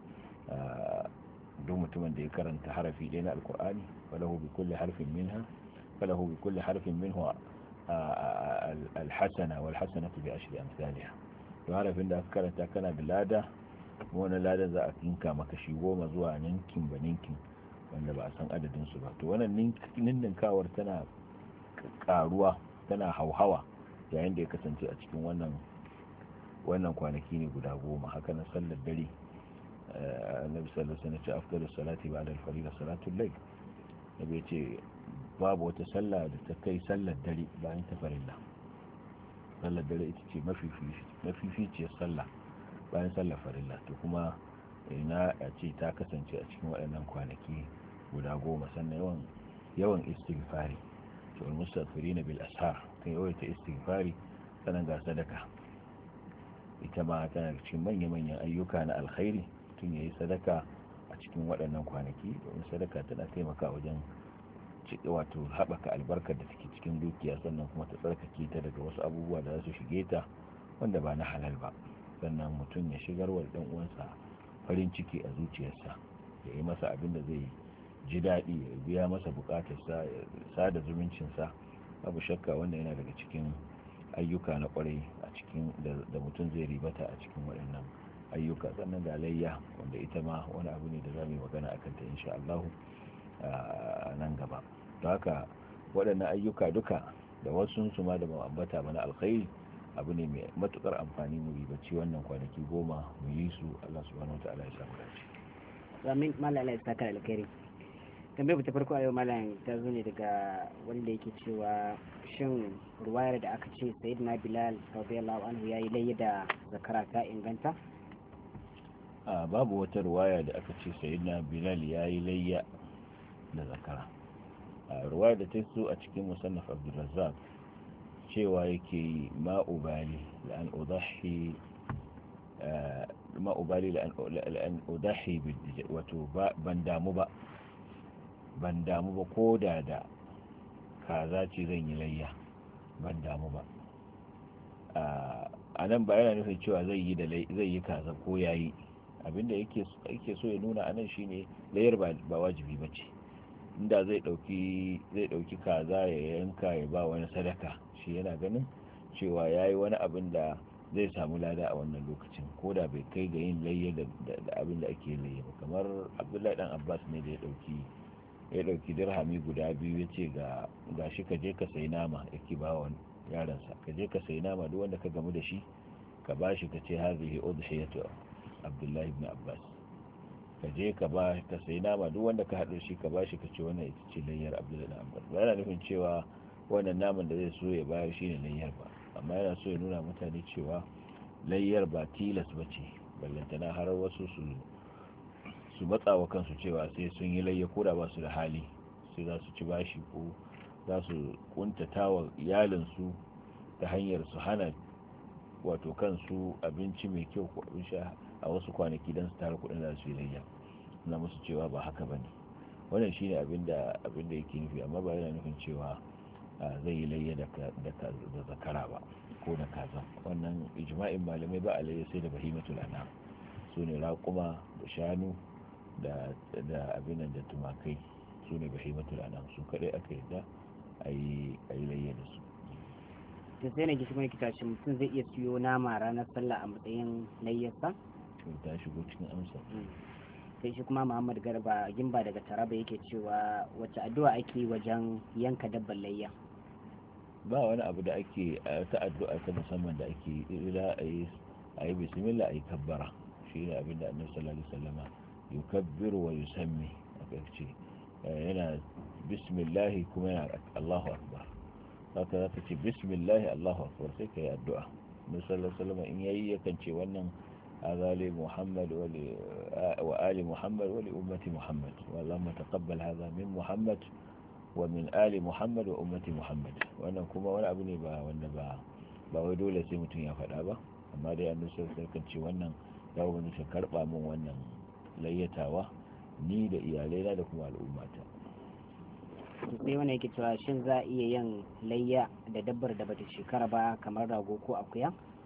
duk mutumin da ya karanta harafi ɗaya na alkur'ani falahu bi kulli harfin minhu alhasana wal hasanatu bi ashri amsalha. to harafin da aka karanta kana da lada, wannan ladan za a tinka maka shi 10 zuwa ninkin ba ninkin, wanda ba a san adadin su ba. to wannan ninninkawar tana karuwa, tana hauhawa yayin da ya kasance a cikin wannan kwanaki ne guda 10. haka na sallar dare, annabi sallallahu alaihi wasallam ya ce afdalus salati ba'da al-fariida salatul layl. nabi ya ce babu wata sallah da ta kai sallar dare bayan ta farilla. sallar dare ita ce mafificiyar sallah bayan sallar farilla. to kuma ina a ce ta kasance a cikin waɗannan kwanaki guda 10. sannan yawan istighfari, to al-mustaghfirina bil ashar, kan yawaita istighfari. sannan ga sadaka, ita ma tana cikin manya-manyan ayyuka na alkhairi. tun yayi sadaka a cikin waɗannan kwanaki, domin sadaka tana taimaka wajen wato haɓaka albarkar da take cikin dukiya, sannan kuma ta tsarkake ta daga wasu abubuwa da za su shige ta wanda ba na halal ba. sannan mutum ya shigarwa dan uwansa farin ciki a zuciyarsa, ya yi masa abin da zai ji daɗi, ya biya masa bukatarsa, ya sada zumuncinsa. babu shakka wannan yana daga cikin ayyuka na kwarai a cikin da mutum zai ribata a cikin waɗannan ayyuka. sannan da layya wanda ita ma wani abu ne da za mu yi magana a kanta insha Allah a nan gaba. don haka waɗannan ayyuka duka da wasu su ma da mu ambata mana alkhairi abu ne mai matukar amfani mu ribaci wannan kwanaki 10 mu yi su. Allah subhanahu wataala ya samu dace. amin. malala ya saka alkhairi. tambayar ta farko a yau malam ta zo ne daga wanda yake cewa shin ruwayar da aka ce sayyidina bilal radiyallahu anhu yayi layya da zakara ta inganta? babu wata ruwaya da aka ce sayyidina bilal yayi layya da zakara. ruwaya da ta zo a cikin musannaf abdurrazzaq cewa yake yi ma ubali la'an udahi wato ban damu ba ko da kaza ce zan yi layya, ban damu ba. a nan ba yana nufin cewa zai yi kaza ko yayi. abinda yake so ya nuna anan shine layyar ba wajibi bace. inda zai dauki kaza ya yanka ya ba wani sadaka, shi yana ganin cewa yayi wani abin da zai samu lada a wannan lokacin, ko da bai kai ga yin layya da abin da ake layya ba. kamar Abdullahi dan Abbas ne da ya dauki dirhami guda biyu ya ce ga shi ka je ka sayi nama, yake ba wa yaransa, ka je ka sayi nama, duk wanda ka gamu da shi ka bashi ka ce hazihi udhiyatu Abdullahi ibn Abbas. ka je ka sayi nama, duk wanda ka haɗu shi ka bashi ka ce wannan ita ce layyar Abdullahi ibn Abbas. ba yana nufin cewa wannan naman da zai so ya bayar shine layyar ba, amma yana so ya nuna mutane cewa layyar ba tilas ba ce, ballantana har wasu su matsa wa kansu cewa sai sun yi layya ko da ba su da hali, sai za su ci bashi ko za su kuntata wa iyalinsu ta hanyar su hana wato kansu abinci mai kyau ko abin sha a wasu kwanaki don su tara kudin da su yi layya. na musu cewa ba haka bane. wannan shine abin da yake nufi, amma ba yana nufin cewa zai yi layya da zakara ba ko da kaza. wannan ijma'in malamai ba a layya sai da bahimatul anam, su ne raƙuma da shanu da abinan da tumakai, su ne bahimatul anam, su kadai aka yi da a yi layya da su. da sai na gishi mai kitashi mutum zai iya siyo nama ranar sallah a matsayin layyarsa? ta shigo cikin amsa. sai shi kuma Muhammad Garba Gimba daga Taraba yake cewa wacce addu'a ake wajen yanka dabbar layya? ba wani abu da ake ta addu'a ta musamman da ake ila a yi bismillah a yi kabbara. shi ne abin da annabi sallallahu alaihi wasallama yukabbiru wa yusammi, aka ce yana bismillah kuma yana Allahu akbar. haka za ka ce bismillah Allahu akbar sai ka yi addu'a. annabi sallallahu alaihi wasallama in yayi yakan ce wannan هذا لمحمد وآل محمد ولأمة محمد اللهم تقبل هذا من محمد ومن آل محمد وأمة محمد. wannan kuma wani abu ne ba wai dole sai mutum ya faɗa ba, amma dai annabi sallallahu alaihi wasallam ce wannan ya wani ta karba min wannan layyatawa ni da iyalaina da kuma al'ummata. sai wani yake cewa shin za a iya yin layya da dabbar da bata shekara ba kamar rago ko akuya?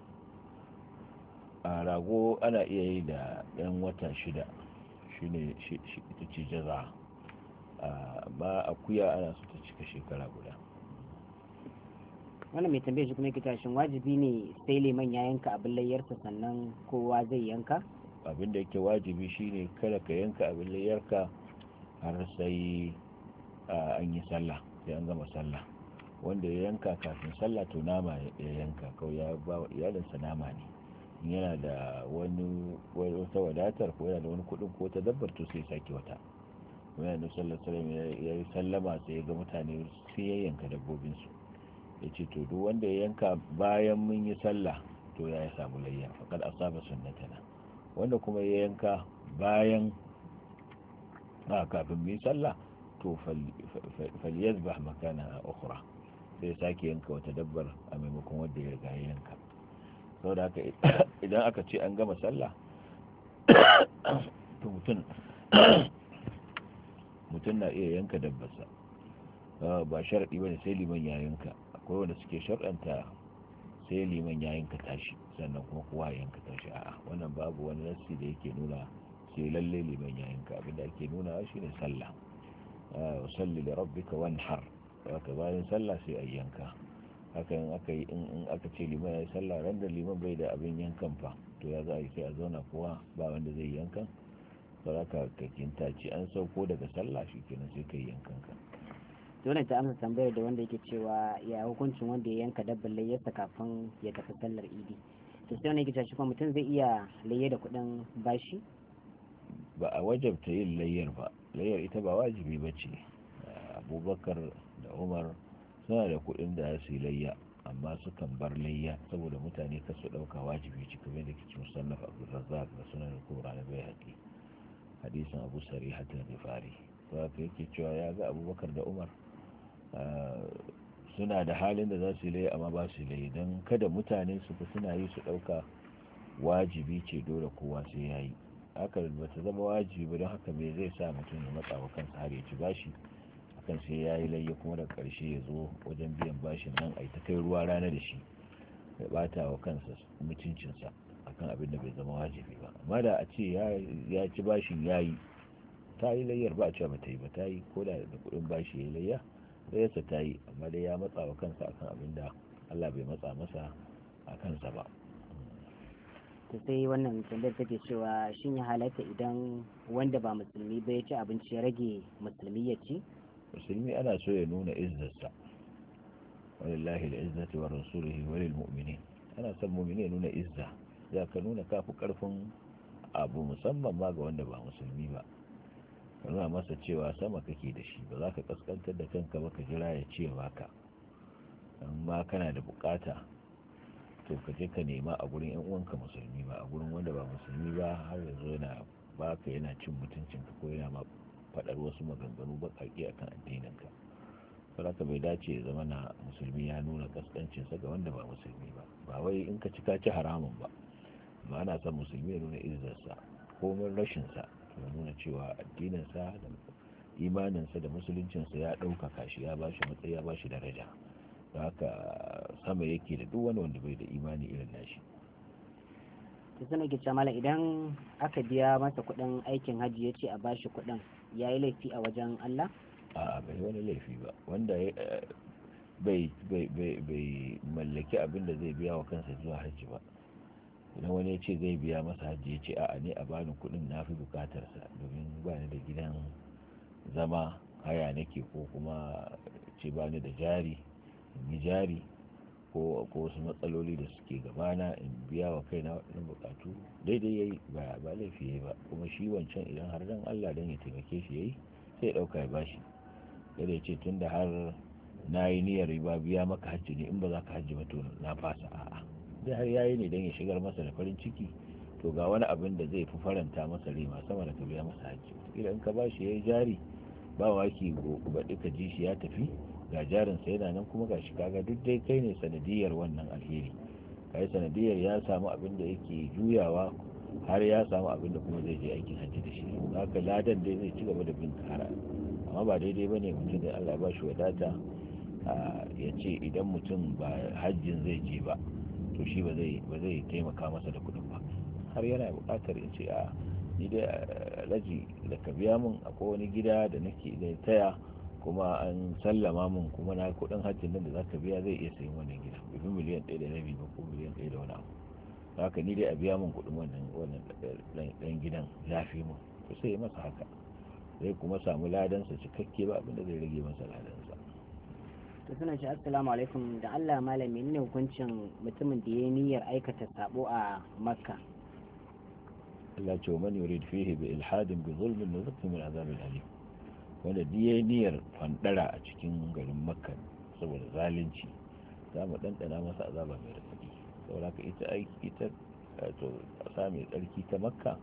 a rago ana iya yi da yan wata 6 shine ita ce jaza, ba akuya ana so ta cika shekara guda. wannan mai tambaye shi kuma yake tashin wajibi ne sai liman ya yanka abin layyarsa sannan kowa zai yanka? abin da yake wajibi shine kada ka yanka abin layyarka har sai an yi sallah, sai an gama sallah. wanda ya yanka kafin sallah to nama ya yanka, kawai ya ba wa iyalinsa nama ne. yana da wata wadatar ko yana da wani kudin ko ta dabbar to sai sake wata. wani da sallallahu alaihi ya yi sallama sai ya ga mutane sai ya yanka dabbobinsu, ya ce to duk wanda ya yanka bayan mun yi sallah to ya samu layya, faqad asaba sunnatana. wanda kuma ya yanka bayan kafin mu yi sallah to falyazbah makana ukhra, sai sake yanka wata dabbar a maimakon wanda ya riga ya yanka. saboda haka idan aka ce an gama sallah to mutum na iya yanka dabbarsa, ba sharaɗi bane sai liman ya yanka. akwai wanda suke sharɗanta sai liman ya yanka tashi sannan kuma kowa ya yanka tashi. a'a, wannan babu wani nassi da yake nuna sai lalle liman ya yanka. abinda ake nuna shine sallah, wa salli li rabbika wanhar, haka bayan sallah sai a yanka. hakan aka yi in aka ce liman ya yi sallah ran da liman bai da abin yankan fa to ya za a yi sai a zauna kowa ba wanda zai yankan sauraka ka kintaci an sauko daga sallah shi kenan sai ka yi yankan ka. dole ta amsa tambayar da wanda yake cewa ya hukuncin wanda ya yanka dabbar layyarsa kafin ya tafi sallar idi, to sai wani yake cewa shi kuma mutum zai iya layye da kuɗin bashi? Ba a wajabta yin layyar ba, layyar ita ba wajibi ba ce. Abubakar da Umar suna da kuɗin da su yi layya amma sukan bar layya saboda mutane kar su ɗauka wajibi ci kamar da ke cikin musannaf Abdurrazzaq da sunan al-Kubra na Baihaqi hadisin Abu Sarih al-Ghifari to haka yake cewa ya ga Abubakar da Umar suna da halin da za su yi layya amma ba su yi layya don kada mutane su fi suna yi su ɗauka wajibi ce dole kowa sai ya yi, haka ba ta zama wajibi ba don haka me zai sa mutum ya matsa wa kansa har ya ci bashi kan sai ya yi layya kuma da ƙarshe ya zo wajen biyan bashin nan a ta kai ruwa rana da shi ya bata wa kansa mutuncinsa akan abin da bai zama wajibi ba. Amma da a ce ya ci bashin ya yi ta yi layyar ba a cewa ba ta yi ba, ta yi ko da kuɗin bashi ya yi layya layyarsa ta yi, amma dai ya matsa wa kansa akan abin da Allah bai matsa masa a kansa ba. to sai wannan tambayar take cewa shin ya halatta idan wanda ba musulmi ba ya ci abinci ya rage musulmi ya ci? musulmi ana so ya nuna izzarsa, walillahi al'izzatu wa rasulihi wa lil mu'minin, ana son mu'mini ya nuna izza, za ka nuna kafi karfin abu musamman ma ga wanda ba musulmi ba, ka nuna masa cewa sama kake da shi, ba za ka kaskantar da kanka ba ka jira ya ce baka, amma kana da bukata to ka je ka nema a gurin yan uwanka musulmi ba a gurin wanda ba musulmi ba har yanzu yana baka yana cin mutuncinka ko yana ma faɗar wasu maganganu baƙaƙi a kan addininka. Saboda bai dace ya zama na musulmi ya nuna kaskancinsa ga wanda ba musulmi ba, ba wai in ka ci haramun ba, amma ana son musulmi ya nuna izzarsa komin rashinsa, ya nuna cewa addininsa da imaninsa da musuluncinsa ya ɗaukaka shi, ya ba shi matsayi, ya ba shi daraja, da haka sama yake da duk wani wanda bai da imani irin nashi. ta suna ke mala idan aka biya masa kuɗin aikin hajji ya ce a bashi kuɗin ya yi laifi a wajen Allah? a bai wani laifi ba, wanda bai mallaki abin da zai biya wa kansa zuwa hajji ba. Idan wani ya ce zai biya masa hajji ya ce a'a ne a bani kuɗin na fi bukatarsa domin ba ni da gidan zama haya nake, ko kuma ce ba ni da jari in yi jari ko wasu matsaloli da suke gabana in biya wa kaina waɗannan bukatu, daidai yayi ba laifi yayi ba. Kuma shi wancan idan har dan Allah dan ya taimake shi yayi sai ya dauka ya bashi, kada ya ce tunda har na yi niyyar ba biya maka hajji ne in ba za ka hajji ba to na fasa, a'a dai har yayi ne dan ya shigar masa da farin ciki, to ga wani abin da zai fi faranta masa rai ma sama da ka biya masa hajji. Idan ka bashi yayi jari ba waki baɗi ka ji shi ya tafi ga jarinsa yana nan kuma ga shi kaga duk dai kai ne sanadiyar wannan alheri, kai sanadiyar ya samu abin da yake juyawa har ya samu abin da kuma zai je aikin hajji da shi, haka ladan dai zai ci gaba da bin kara. Amma ba daidai bane mutum da Allah ya ba shi wadata ya ce idan mutum ba hajjin zai je ba to shi ba zai taimaka masa da kuɗin ba, har yana buƙatar ya ce a ni dai alhaji da ka biya min akwai wani gida da nake da taya kuma an sallama mun kuma na kudin hajjin nan da zaka biya zai iya sayin wannan gida bifin miliyan 1.5 ba ko miliyan 1 da wani abu, haka ni dai a biya mun kudin wannan dan gidan yafi mun, to sai ya masa haka zai kuma samu ladansa cikakke ba abinda zai rage masa ladansa. to suna ce assalamu alaikum da Allah malami ne hukuncin mutumin da ya yi niyyar aikata sabo a Makka? Allah ce man yurid fihi bi ilhadin bi zulmin nuzqi min azabin alim, wanda diya niyyar fandara a cikin garin Makka saboda zalunci za mu dandana masa azaba mai radadi. saboda ka ita to ƙasa mai tsarki ta Makka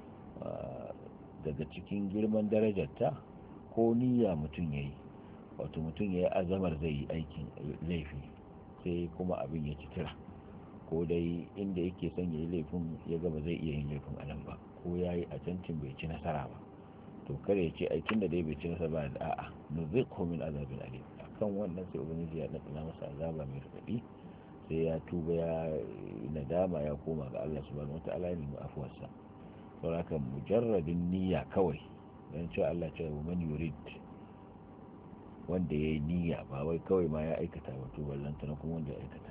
daga cikin girman darajarta ko niyya mutum yayi, wato mutum yayi azamar zai yi aikin laifi sai kuma abin ya ci tira, ko dai inda yake son yayi laifin ya gaba zai iya yin laifin anan ba, ko yayi a cancin bai ci nasara ba, to kare ya ce aikin da dai bai ci nasara ba da a'a nuziqhu min azabin alim, akan wannan sai ubangiji ya dana masa azaba mai radadi, sai ya tuba ya nadama ya koma ga Allah subhanahu wataala ya nemi afuwarsa. saboda haka mujarradin niyya kawai dan cewa Allah ce wa man yurid wanda ya yi niyya ba wai kawai ma ya aikata wato ballanta na kuma wanda ya aikata.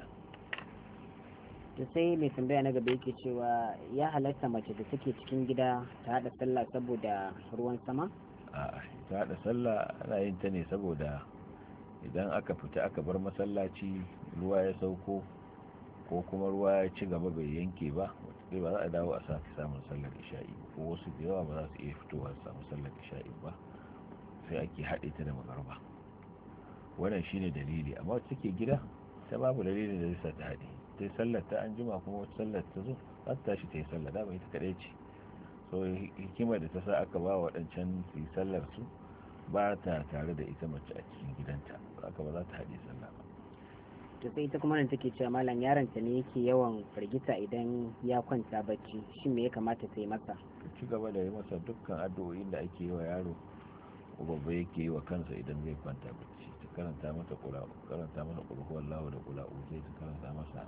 to sai mai tambaya na gaba yake cewa ya halatta mace da take cikin gida ta haɗa sallah saboda ruwan sama? A'a, ta haɗa sallah ana yin ta ne saboda idan aka fita aka bar masallaci ruwa ya sauko ko kuma ruwa ya ci gaba bai yanke ba wata ba za a dawo a sake samun sallar isha'i ko wasu da yawa ba za su iya fitowa su samu sallar isha'i ba, sai ake haɗe ta da magarba. Wannan shine dalili, amma wacce take gida ta babu dalilin da zai sa ta haɗe, ta yi sallar ta an jima kuma wata sallar ta zo za ta tashi ta yi sallar, dama ita kaɗai ce. So hikimar da ta sa aka ba waɗancan su yi sallar su ba ta tare da ita mace a cikin gidanta, haka ba za ta haɗe sallah ba. to sai ita kuma nan take cewa malam yaronta ne yake yawan firgita idan ya kwanta bacci, shin me ya kamata ta yi masa? Ka ci gaba da yi masa dukkan addu'o'in da ake yi wa yaro ko babba yake yi wa kansa idan zai kwanta bacci, ta karanta masa qul huwallahu da qul a'udhu, ta karanta masa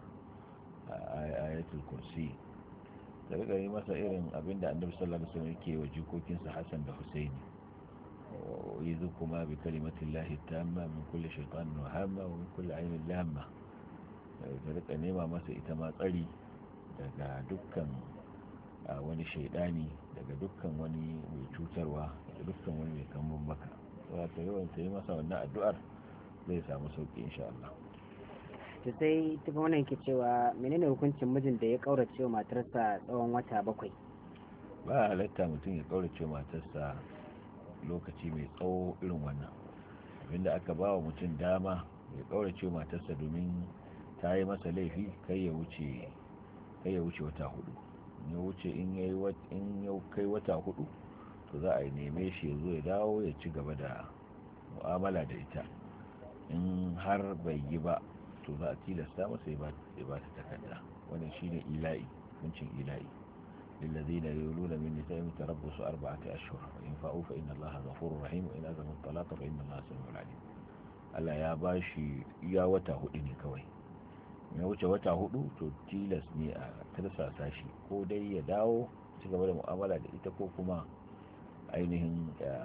ayatul kursi, da riga yi masa irin abinda annabi sallallahu alaihi wasallam yake wa jikokinsa Hassan da Husaini, wa yuzukuma bi kalimatillahi tamma min kulli shaytanin wahamma wa min kulli aynin lamma, da riga nema masa ita ma tsari daga dukkan wani shaidani, daga dukkan wani mai cutarwa, daga dukkan wani mai kambun baka. Saboda yawan ta yi masa wannan addu'ar zai samu sauki insha Allah. to sai ita kuma wannan yake cewa menene hukuncin mijin da ya kaurace wa matarsa tsawon wata 7? Ba halatta mutum ya kaurace matarsa lokaci mai tsawo irin wannan, abinda aka ba wa mutum dama ya kaurace matarsa domin ta yi masa laifi kai ya wuce wata 4. ya wuce in ya kai wata 4 to za a neme shi ya zo ya dawo ya ci gaba da mu'amala da ita. In har bai yi ba to za a tilasta masa ya ba ta takarda. wannan shine ila'i, hukuncin ila'i. للذين يولون من نسائهم تربص 4 أشهر وإن فاءوا فإن الله غفور رحيم وإن أزموا الطلاق فإن الله سميع عليم. Allah ya bashi iya wata 4 ne kawai, ya wuce wata 4 to tilas ne a tarsasa shi ko dai ya dawo ci gaba da mu'amala da ita ko kuma ainihin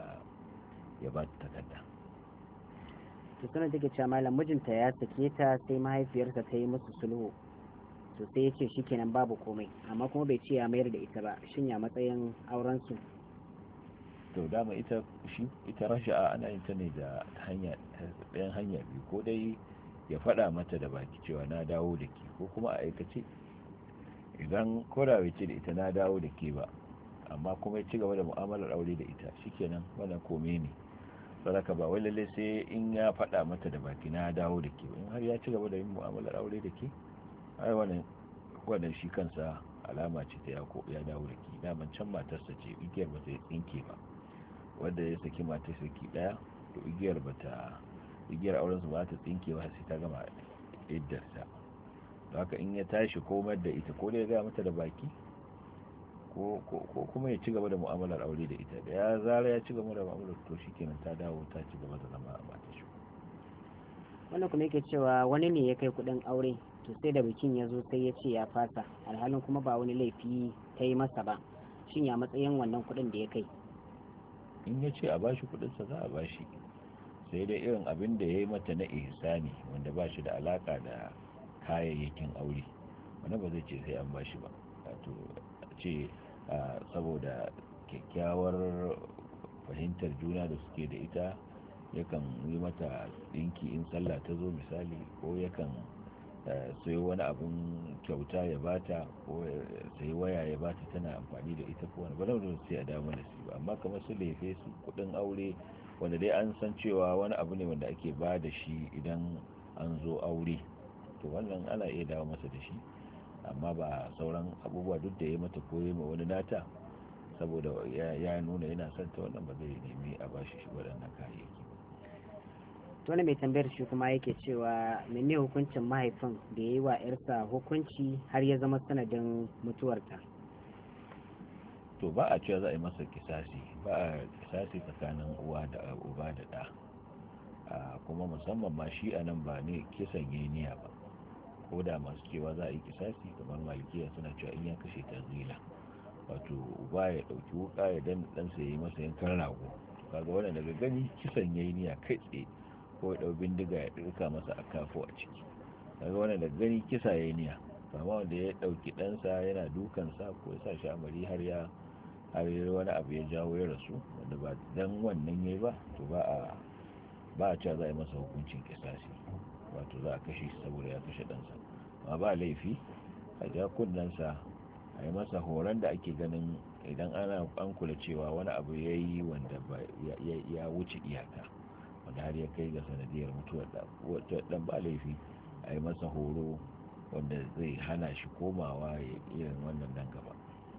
ya ba ta takarda. to sanar take cewa malam mijinta ya sake ta sai mahaifiyarsa ta yi musu sulhu, to sai ya ce shikenan babu komai, amma kuma bai ce ya mayar da ita ba, shin ya matsayin auren su? To dama ita rasha'a ana yin ta ne da ɗayan hanya biyu, ko dai ya faɗa mata da baki cewa na dawo da ke, ko kuma a aikace. Idan koda bai ce da ita na dawo da ke ba amma kuma ya ci gaba da mu'amalar aure da ita, shikenan wannan kome ne. saboda ba wai lalle sai in ya faɗa mata da baki na dawo da ke, in har ya ci gaba da yin mu'amalar aure da ke, ai wannan shi kansa alama ce ta ya dawo da ke. daman can matarsa ce, igiyar ba ta tsinke ba. wanda ya saki matar saki daya to igiyar auren su ba ta tsinke ba sai ta gama iddarta. don haka in ya tashi komar da ita, ko da ya gaya mata da baki ko kuma ya ci gaba da mu'amalar aure da ita, da ya zara ya ci gaba da mu'amalar to shikenan ta dawo ta ci gaba da zama a matar shi. wannan kuma yake cewa wani ne ya kai kudin aure, to sai da bikin ya zo sai ya ce ya fasa, alhalin kuma ba wani laifi ta yi masa ba, shin ya matsayin wannan kudin da ya kai? in ya ce a bashi kudinsa za a bashi, sai dai irin abin da ya yi mata na ihsani wanda ba shi da alaka da kayayyakin aure, wani ba zai ce sai an bashi ba. wato ce saboda kyakkyawar fahimtar juna da suke da ita yakan yi mata dinki in sallah ta zo misali, ko yakan sai wani abin kyauta ya bata, ko sai waya ya bata tana amfani da ita, ko wani ba da sai a damu da su ba. amma kamar su lefe su kudin aure wanda dai an san cewa wani abu ne wanda ake ba da shi idan an zo aure, to wannan ana iya dawo masa da shi. amma ba sauran abubuwa duk da ya mata koyi ma wani nata saboda ya nuna yana son ta, wannan ba zai nemi a bashi shi waɗannan kayayyaki. wani mai tambayar shi kuma yake cewa mene hukuncin mahaifin da ya yi wa yarsa hukunci har ya zama sanadin mutuwarta? to ba a cewa za a yi masa kisasi, ba a kisasi tsakanin uwa da uba da ɗa, kuma musamman ma shi a nan ba ne kisan yayi niyya ba. ko da masu cewa za a yi kisasi kamar malikiya suna cewa in ya kashe ta zila, wato uba ya ɗauki wuka ya dan ɗansa ya yi masa yankan rago, kaga wannan daga gani kisan yayi niyya kai tsaye, ko ya ɗau bindiga ya ɗirka masa a kafo a ciki, daga wannan da gani kisa ya yi niyya. amma wanda ya ɗauki ɗansa yana dukansa ko ya sa shi a mari har wani abu ya jawo ya rasu, wanda ba dan wannan yayi ba, to ba a cewa za a yi masa hukuncin kisasi, wato za a kashe shi saboda ya kashe ɗansa. amma ba laifi a ja kunnensa, a yi masa horon da ake ganin idan an kula cewa wani abu ya yi wanda ya wuce iyaka, wanda har ya kai ga sanadiyar mutuwar dan, ba laifi a yi masa horo wanda zai hana shi komawa irin wannan nan gaba.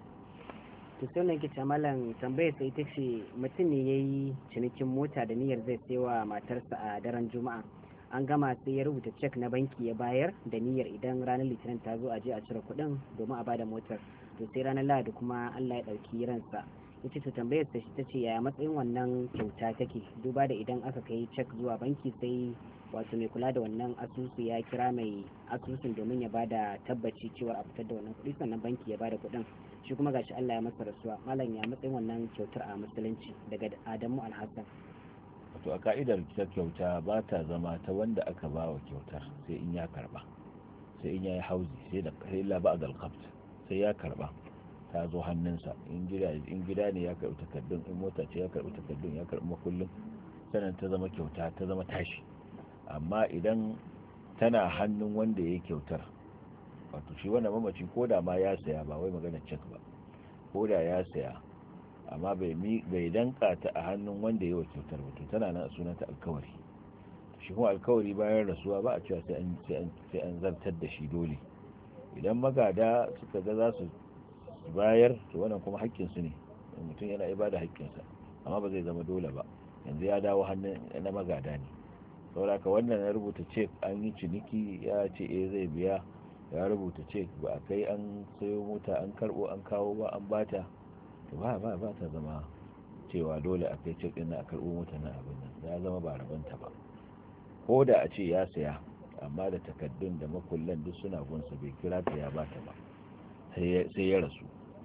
to sai ne kice malam tambayar sai ita ce mutum ne yayi cinikin mota da niyyar zai sayawa matarsa a daren juma'a, an gama sai ya rubuta cek na banki ya bayar da niyyar idan ranar litinin ta zo a je a cire kuɗin domin a bada motar. to sai ranar lahadi kuma Allah ya ɗauki ransa. yace to tambayar ta ce yaya matsayin wannan kyauta take, duba da idan aka kai cek zuwa banki sai wato mai kula da wannan asusu ya kira mai asusun domin ya bada tabbaci cewa a fitar da wannan kuɗi sannan banki ya bada kuɗin, shi kuma gashi Allah ya masa rasuwa. malam ya matsayin wannan kyautar a musulunci? Daga Adamu Alhassan. to a ka'idar ta kyauta ba ta zama ta wanda aka ba wa kyautar sai in ya karba, sai in ya yi hauzi, sai la ba a sai ya karba ta zo hannunsa. in gida ne ya karbi takardun, in mota ce ya karbi takardun, ya karbi makullin, sannan ta zama kyauta, ta zama tashi. amma idan tana hannun wanda ya yi kyautar, wato shi wannan mamaci ko da ma ya saya, ba wai magana cek ba, ko da ya saya amma bai danka ta a hannun wanda ya yi kyautar ba, to tana nan a sunanta alkawari. shi kuma alkawari bayan rasuwa ba a cewa sai an zartar da shi dole. idan magada suka ga za su bayar, to wannan kuma haƙƙinsu ne, mutum yana ibada haƙƙinsa, amma ba zai zama dole ba, yanzu ya dawo hannun na magada ne. saboda ka wannan ya rubuta cek, an yi ciniki, ya ce zai biya, ya rubuta cek, ba a kai an sayo mota an karbo an kawo ba, an bata, to ba ta zama cewa dole a kai cek din na a karbo mota na abin nan, ya zama ba rabanta ba. ko da a ce ya saya, amma da takaddun da makullan duk suna gunsa, bai kira ta ya bata ba, sai ya rasu,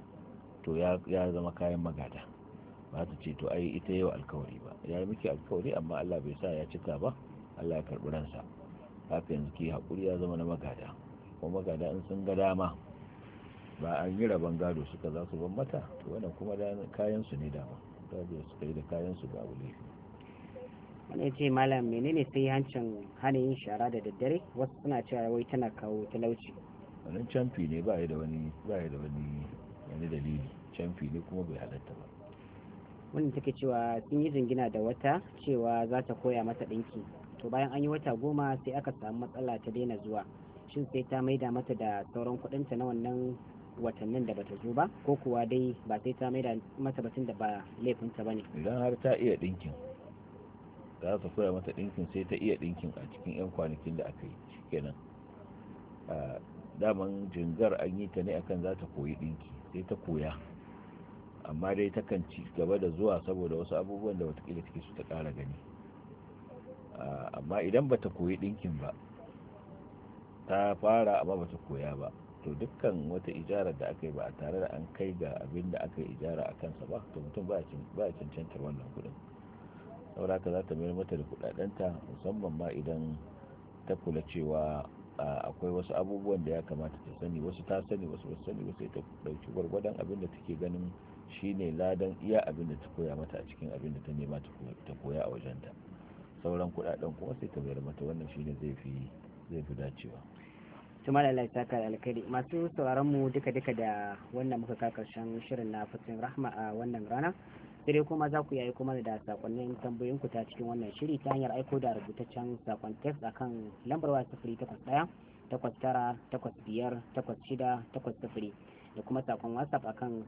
to ya zama kayan magada. ba ta ce to ai ita yau alkawari ba, ya yi miki alkawari amma Allah bai sa ya cika ba, Allah ya karbi ransa, haka yanzu ki haƙuri, ya zama na magada. ko magada in sun ga dama, ba an yi rabon gado suka za su ban mata, to wannan kuma da kayan su ne dama, gado suka yi da kayan su ba wule. wani ya ce malam menene sai hancin hana yin shara da daddare, wasu suna cewa wai tana kawo talauci. wannan camfi ne, ba ya da wani dalili, camfi ne kuma bai halatta ba. wannan take cewa sun yi jingina da wata cewa za ta koya mata ɗinki, to bayan an yi wata 10 sai aka samu matsala ta daina zuwa, shin sai ta maida mata da sauran kuɗinta na wannan watannin da bata zo ba, ko kuwa dai ba sai ta maida mata batun da ba laifinta bane? idan har ta iya ɗinkin, za ta koya mata ɗinkin, sai ta iya ɗinkin a cikin 'yan kwanakin da aka yi, shikenan. daman jingar an yi ta ne akan za ta koyi ɗinki, sai ta koya, amma dai takan ci gaba da zuwa saboda wasu abubuwan da watakila take su ta ƙara gani. amma idan bata koyi ɗinkin ba, ta fara amma bata koya ba, to dukkan wata ijarar da aka yi ba a tare da an kai ga abin da aka yi ijara a kansa ba, to mutum ba a cancantar wannan kudin. saboda haka za ta mayar mata da kudadenta, musamman ma idan ta kula cewa akwai wasu abubuwan da ya kamata ta sani, wasu ta sani wasu ba sani, wasu ta dauki gwargwadon abin da take ganin shine ladan iya abin da ta koya mata a cikin abin da ta nema ta koya a wajenta. sauran kudaden kuma sai ta bayar mata, wannan shine zai fi dacewa. tuma da Allah saka alkhairi. masu sauraron mu duka da wannan muka ka karshen shirin na fatoyin rahma a wannan rana, sai dai kuma za ku yi kuma da sakonnin tambayoyin ku ta cikin wannan shiri ta hanyar aiko da rubutaccen sakon text akan lambar waya 081-89-85-86-80 da kuma sakon WhatsApp akan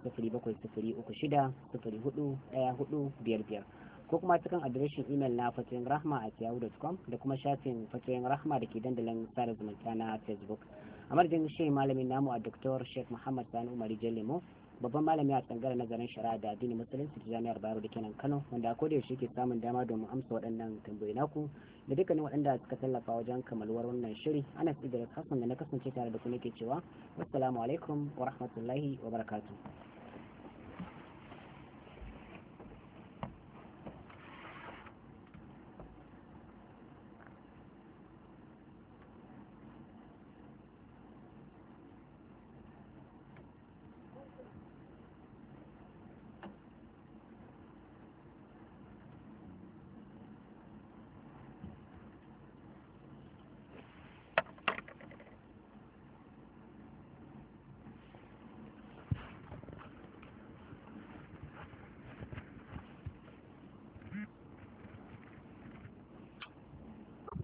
07036041455 ko kuma cikin adireshin imel na fatoyin rahma a yahoo.com da kuma shafin fatoyin rahma da ke dandalin sada zumunta na Facebook. a madadin shi malamin namu a Dr. Sheikh Muhammad Sani Umar Jalemo, babban malami a tsangar nazarin shari'a da addinin musulunci ta jami'ar Bayero da kenan Kano, wanda a koda yaushe ke samun dama domin amsa waɗannan tambayoyi naku da dukkanin waɗanda suka tallafa wajen kamaluwar wannan shiri. Anas Idris Hassan da na kasance tare da ku nake cewa wassalamu alaikum wa rahmatullahi wa barakatuh.